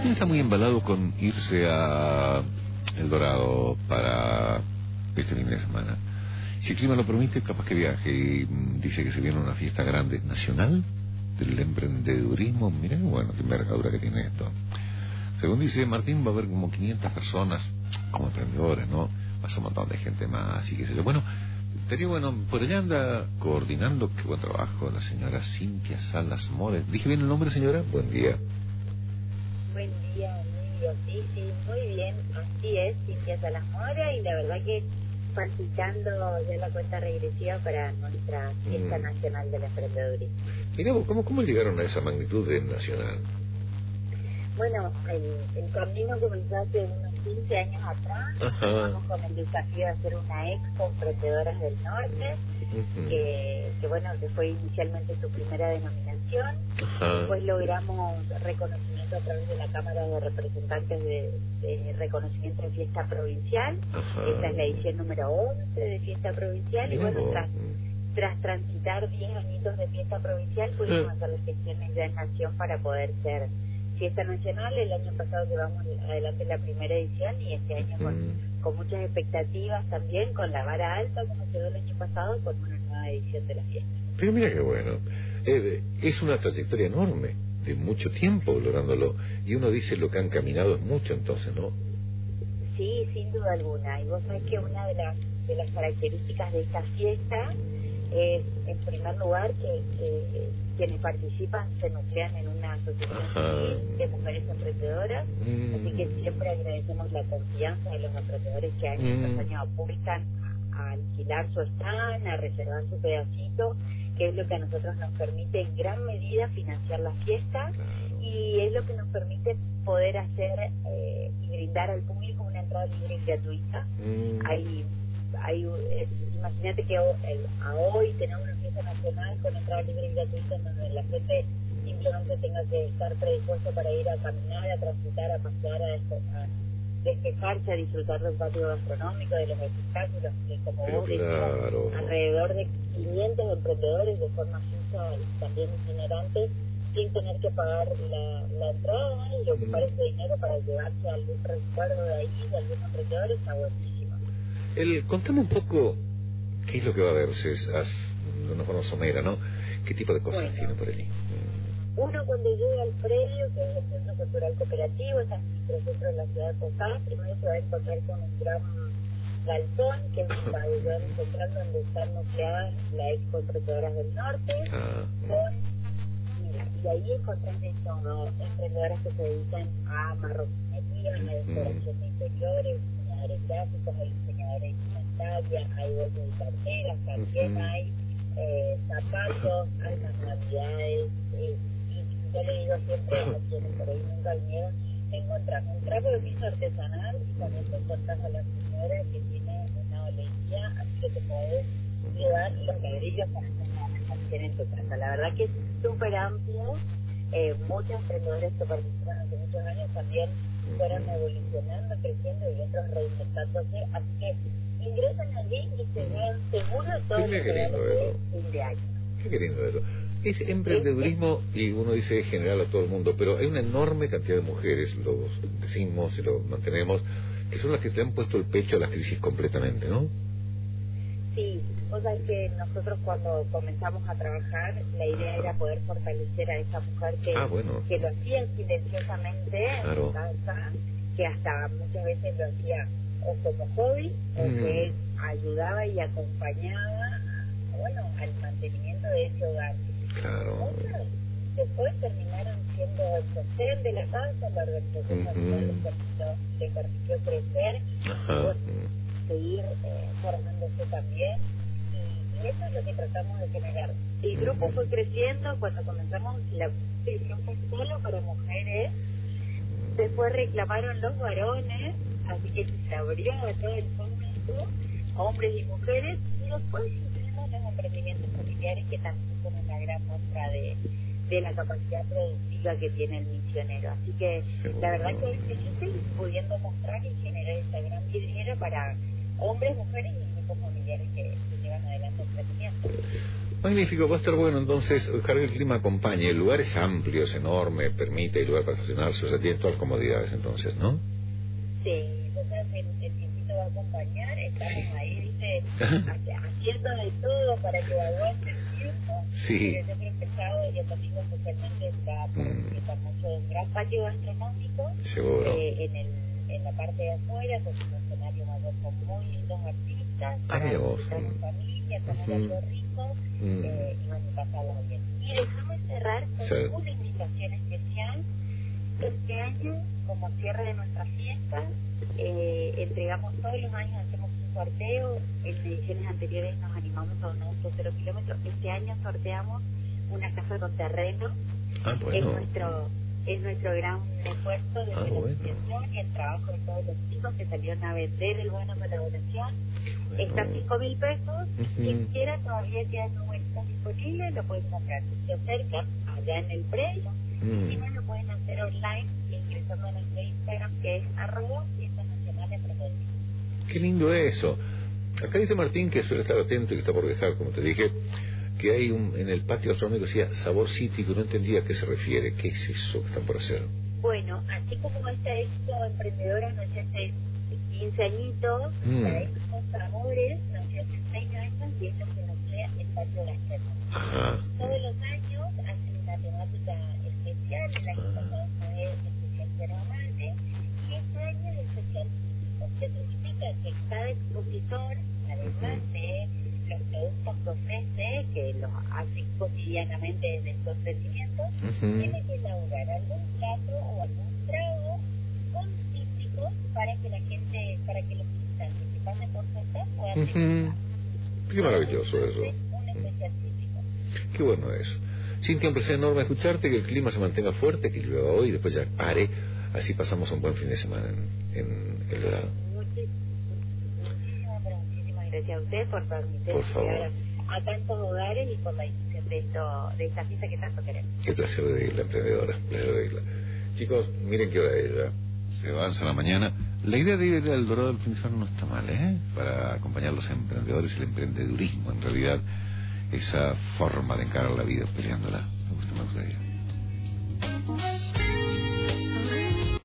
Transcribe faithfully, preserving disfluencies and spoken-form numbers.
Martín está muy embalado con irse a El Dorado para este fin de semana. Si el clima lo permite, capaz que viaje. Y dice que se viene una fiesta grande nacional del emprendedurismo. Miren, bueno, qué envergadura que tiene esto. Según dice Martín, va a haber como quinientas personas como emprendedores, ¿no? Va a ser un montón de gente más y qué sé yo. Bueno, estaría bueno, por allá anda coordinando, qué buen trabajo, la señora Cintia Salas Mores. ¿Dije bien el nombre, señora? Buen día. Buen día, Emilio. Sí, sí, muy bien. Así es, Cintia Salas Mores, y la verdad que participando ya la cuenta regresiva para nuestra fiesta mm. nacional del emprendedurismo. Mira vos, ¿cómo, ¿cómo llegaron a esa magnitud de nacional? Bueno, el, el camino comenzó hace unos quince años atrás. Estamos con el desafío de hacer una expo Emprendedoras del Norte, uh-huh. que, que bueno, que fue inicialmente su primera denominación. Uh-huh. Después logramos reconocimiento a través de la Cámara de Representantes de, de Reconocimiento de Fiesta Provincial. Uh-huh. Esta es la edición número once de Fiesta Provincial. Uh-huh. Y bueno, tras, tras transitar diez añitos de Fiesta Provincial, pudimos uh-huh. hacer las gestiones ya en Nación para poder ser Fiesta Nacional. El año pasado llevamos adelante la primera edición y este año con, mm. con muchas expectativas también, con la vara alta como quedó el año pasado, con una nueva edición de la fiesta. Pero mira qué bueno, eh, es una trayectoria enorme, de mucho tiempo lográndolo, y uno dice lo que han caminado es mucho entonces, ¿no? Sí, sin duda alguna, y vos sabés que una de las, de las características de esta fiesta es, en primer lugar, que, que quienes participan se nuclean en una asociación de mujeres emprendedoras, mm. así que siempre agradecemos la confianza de los emprendedores que año tras mm. año apuestan a alquilar su stand, a reservar su pedacito, que es lo que a nosotros nos permite en gran medida financiar la fiesta, claro. y es lo que nos permite poder hacer eh, y brindar al público una entrada libre y gratuita. Mm. Hay Hay, eh, imagínate que el, a hoy tenemos una fiesta nacional con entrada libre y gratuita en donde la gente simplemente tenga que estar predispuesta para ir a caminar, a transitar, a pasear, a, a despejarse, a disfrutar del patio gastronómico, de los espectáculos, que como Pero vos claro. decís, alrededor de quinientos emprendedores de forma fija y también itinerantes, sin tener que pagar la, la entrada y ocupar mm. ese dinero para llevarse algún recuerdo de ahí, de algún emprendedor, está buenísimo. El, contame un poco qué es lo que va a haber, si es de una forma somera, ¿no? ¿Qué tipo de cosas bueno, tiene por allí? Uno cuando llega al predio, que es el Centro Cultural Cooperativo, es el microcentro de la ciudad de Posadas, primero se va a encontrar con un gran galpón, que es un pabellón central donde están nucleadas la Expo Emprendedoras del Norte, ah, con, mira, y ahí encontrás de todo, emprendedoras que se dedican a marroquinería, a la decoración mm. de interiores, diseñadores gráficos, hay diseñadores de indumentaria, hay bolsos de carteras, también uh-huh. hay eh, zapatos, hay manualidades, eh, y yo le digo siempre a quienes por ahí nunca vinieron, te encontrás un trapo de piso artesanal y también te encontrás a la señora que tiene una olería, así que te podés llevar los ladrillos para hacer una organización en tu casa. La verdad que es súper amplio, eh, muchos emprendedores que participan hace muchos años también fueron evolucionando, creciendo y otros reinventándose, así que ingresan allí y se vean seguros todo lo que van a hacer fin de año. Qué lindo eso. Es emprendedurismo y uno dice en general a todo el mundo, pero hay una enorme cantidad de mujeres, lo decimos y lo mantenemos, que son las que se han puesto el pecho a la crisis completamente, ¿no? Sí, o sea que nosotros cuando comenzamos a trabajar, la idea era poder fortalecer a esa mujer que, ah, bueno. que lo hacía silenciosamente claro. en casa, que hasta muchas veces lo hacía o como hobby, mm. o que ayudaba y acompañaba bueno, al mantenimiento de ese hogar. Claro. Otras después terminaron siendo el sostén de la casa, la organización familiar uh-huh. les permitió crecer, Ajá. y bueno, seguir eh, formándose también, y, y eso es lo que tratamos de generar. El grupo fue creciendo cuando comenzamos la el grupo solo para mujeres, después reclamaron los varones, así que se abrió a todo el público, hombres y mujeres, y después tenemos los emprendimientos familiares que también son una gran muestra de, de la capacidad productiva que tiene el misionero. Así que sí, la verdad que es difícil pudiendo mostrar y generar esta gran vidriera para hombres, mujeres y grupos familiares que, que llevan adelante el emprendimiento. Magnífico, va a estar bueno entonces. Ojalá que el clima acompañe. El lugar es amplio, es enorme, permite el lugar para estacionarse, o sea, tiene todas las comodidades entonces, ¿no? Sí, yo creo que el, el tiempito va a acompañar, estamos sí. ahí, dice, haciendo de todo para que aguante el tiempo. Sí. Pero yo creo que el sábado y el domingo especialmente está mm. mucho un gran patio gastronómico. Seguro. Eh, en, el, en la parte de afuera, con un escenario mayor con muy lindos artistas, para visitar en familia, comer uh-huh. algo rico, mm. eh, y bueno, pasarlo bien. Y dejamos cerrar con sí. una invitación especial. Este año, como cierre de nuestra fiesta, eh, entregamos todos los años, hacemos un sorteo. En ediciones anteriores nos animamos a un auto cero kilómetros. Este año sorteamos una casa con terreno. Ah, bueno. Es nuestro, es nuestro gran esfuerzo de ah, la bueno. asociación y el trabajo de todos los chicos que salieron a vender el bono colaboración. Bueno. Está a cinco mil pesos. Uh-huh. Quien quiera, todavía quedan números disponibles, lo pueden comprar. Se acercan allá en el predio. Mm. Si no, lo pueden hacer online ingresando a nuestro Instagram, que es arroba fiesta nacional de Provincia. Qué lindo eso. Acá dice Martín, que suele estar atento y que está por dejar, como te dije, que hay un, en el patio gastronómico decía Sabor City, que no entendía a qué se refiere. ¿Qué es eso que están por hacer? Bueno, así como esta Expo Emprendedora nació hace quince añitos, mm. la Expo Sabores nació hace seis años y es lo que nos crea el patio gastronómico. Ajá. Todos los años hacen una temática especial, en la que pasamos a ver especial permanente, y este año es especial físico, que significa que cada expositor, además de los productos que ofrece, que los hace cotidianamente desde el emprendimiento, uh-huh. tiene que elaborar algún plato o algún trago con cítricos para que la gente, para que los visitantes que pasen por su stand puedan uh-huh. Qué maravilloso eso. Un especial físico. Qué bueno eso. Cintia, un placer enorme escucharte, que el clima se mantenga fuerte, que llueva hoy y después ya pare, así pasamos un buen fin de semana en, en El Dorado. Muchísimas, muchísimas gracias a usted por permitirnos llegar a tantos hogares y por la difusión de esto, de esta fiesta que tanto queremos. Qué placer de irla, emprendedora, placer de irla. Chicos, miren qué hora es ya, se avanza la mañana. La idea de ir al El Dorado del fin de semana no está mal, ¿eh? Para acompañar a los emprendedores, el emprendedurismo, en realidad, esa forma de encarar la vida peleándola. Me gusta más de ella.